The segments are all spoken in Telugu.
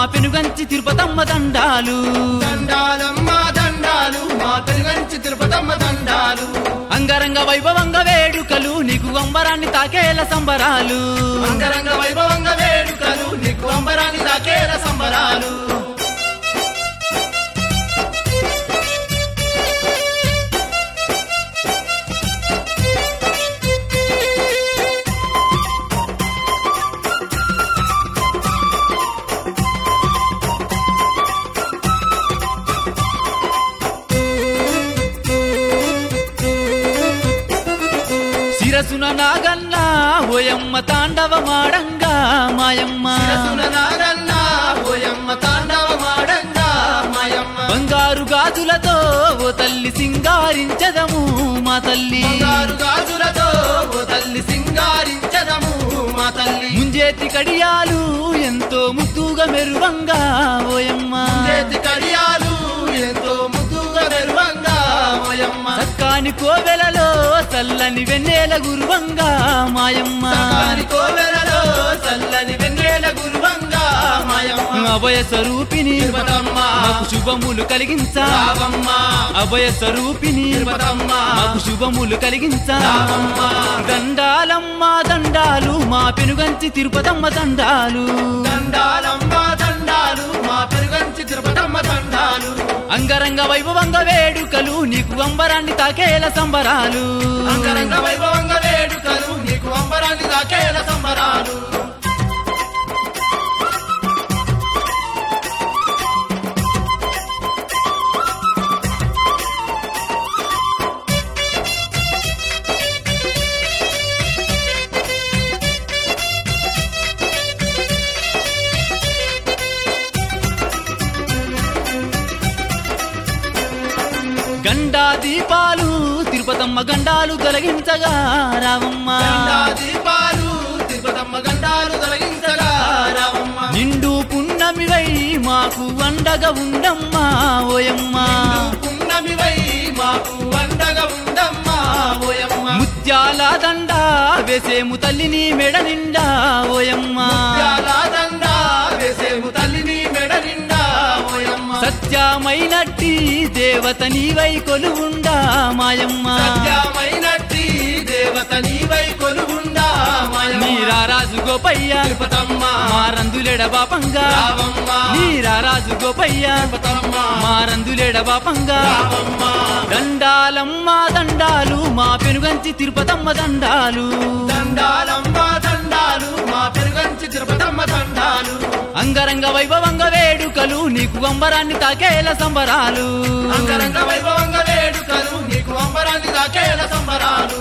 పెనుగంచి తిరుపతమ్మ దండాలు దండాలమ్మ దండాలు మా పెనుగంచి తిరుపతమ్మ దండాలు అంగరంగ వైభవంగ వేడుకలు నీకు అంబరాన్ని తాకేల సంబరాలు అంగరంగ వైభవంగ వేడుకలు నీకు అంబరాన్ని తాకేల సంబరాలు శిరసున నాగన్న ఓయమ్మ తాండవమాడంగా మాయమ్మ శిరసున నాగన్న ఓయమ్మ తాండవమాడంగా మాయమ్మ బంగారు గాజులతో ఓ తల్లి సింగారించదము మా తల్లి బంగారు గాజులతో ఓ తల్లి సింగారించదము మా తల్లి ముంజేతి కడియాలు ఎంతో ముద్దుగా మెరువంగా ఓయమ్మ చేతి కడియాలు ఎంతో ముద్దుగా మెరువంగా ఓయమ్మ సక్కాని కోవెలలో చల్లని వెన్నెల గురువంగా మాయమ్మ సకాని కోవెలలో చల్లని వెన్నెల గురువంగా మాయమ్మ అభయ స్వరూపిణి తిరుపతమ్మ మాకు శుభములు కలిగించా రావమ్మ అభయ స్వరూపిణి తిరుపతమ్మ మాకు శుభములు కలిగించా రావమ్మ దండాలమ్మ దండాలు మా పెనుగంచి తిరుపతమ్మ దండాలు దండాలమ్మ దండాలు మా పెనుగంచి తిరుపతమ్మ దండాలు అంగరంగ వైభవంగ వేడుకలు నీకు అంబరాన్ని తాకేల సంబరాలు అంగరంగ వైభవంగ వేడుకలు నీకు అంబరాన్ని తాకేల సంబరాలు గండా దీపాలు తిరుపతమ్మ గండాలు తొలగించగా రావమ్మ గండా దీపాలు తిరుపతమ్మ గండాలు తొలగించగా రావమ్మ నిండు పున్నమివై మాకు అండగా ఉండమ్మా ఓయమ్మ పున్నమివై మాకు అండగా ఉండమ్మా ఓయమ్మ ముత్యాల దండ వేసేము తల్లిని మెడ నిండా ఓయమ్మ ముత్యాల దండ వేసేము తల్లిని మెడ నిండా ఓయమ్మ సత్యమైనట్టి దేవత నీవై కొలువుండా మాయమ్మ సత్యమైనట్టి దేవత నీవై కొలువుండా మాయమ్మ నీరా రాజు గోపయ్య తిరుపతమ్మ మారందులెడ బాపంగా రావమ్మ నీరా రాజు గోపయ్య తిరుపతమ్మ మారందులెడ బాపంగా రావమ్మ దండాలమ్మ దండాలు మా పెనుగంచి తిరుపతమ్మ దండాలు దండాలమ్మ దండాలు మా పెనుగంచి తిరుపతమ్మ దండాలు అంగరంగ వైభవంగ వేడుకలు నీకు అంబరాన్ని తాకేల సంబరాలు అంగరంగ వైభవంగ వేడుకలు నీకు అంబరాన్ని తాకేల సంబరాలు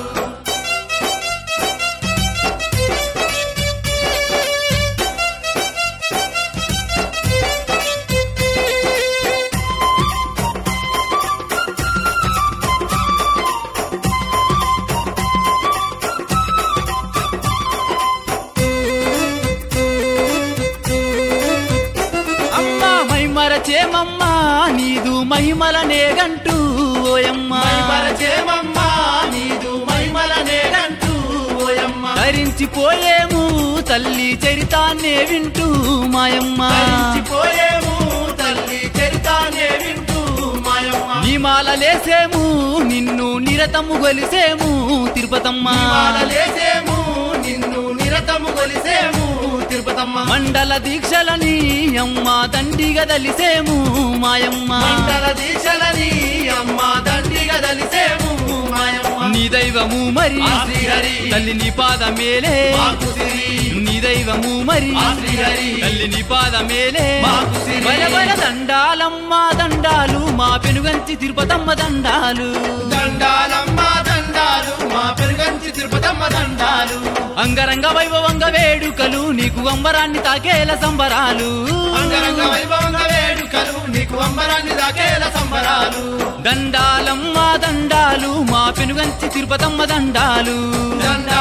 అమ్మ మైమరచేమమ్మా నీదు మహిమలనేగంటూ ఓయమ్మ మైమరచేమమ్మ నీదు మైమలనేగంటూ ఓయమ్మ ధరించిపోయేము తల్లి చరితాన్నే వింటూ మాయమ్మ మరిచిపోయేము తల్లి చరితానే వింటూ మాయమ్మ నీమాలలేసేము నిన్ను నిరతము గొలిసేము తిరుపతమ్మ మాలలేసేము నిన్ను నిరతము కొలిసేము తిరుపతమ్మ మండల దీక్షలని అమ్మ దండిగా దలిసేము మాయమ్మ మండల దీక్షలని అమ్మ దండిగా దలిసేము మాయమ్మ నీ దైవము మరి ఆ శ్రీహరి తల్లి నీ పాదమేలే మాకు సిరి నీ దైవము మరి ఆ శ్రీహరి తల్లి నీ పాదమేలే మాకు సిరి బల బల దండాలమ్మ దండాలు మా పెనుగంచి తిరుపతమ్మ దండాలు దండాలమ్మ దండాలు మా పెనుగంచి తిరుపతమ్మ దండాలు అంగరంగ వైభవంగ వేడుకలు నీకు అంబరాన్ని తాకేల సంబరాలు అంగరంగ వైభవంగ వేడుకలు నీకు అంబరాన్ని తాకేల సంబరాలు దండాలమ్మ దండాలు మా పెనుగంచి తిరుపతమ్మ దండాలు దండాలమ్మ